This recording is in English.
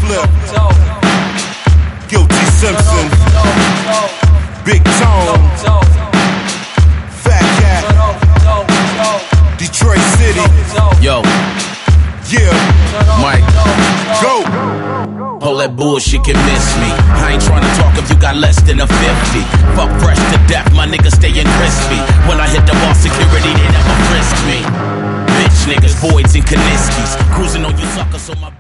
Flip, Guilty Simpson, Big Tone, Fat Cat, Detroit City. Yo, yeah, Mike, go. all that bullshit can miss me. I ain't tryna talk if you got less than a 50. Fuck fresh to death, my niggas stayin' crispy. When I hit the bar, security, they never frisk me. Bitch niggas, voids and Kaniskis, cruising on you suckers, so my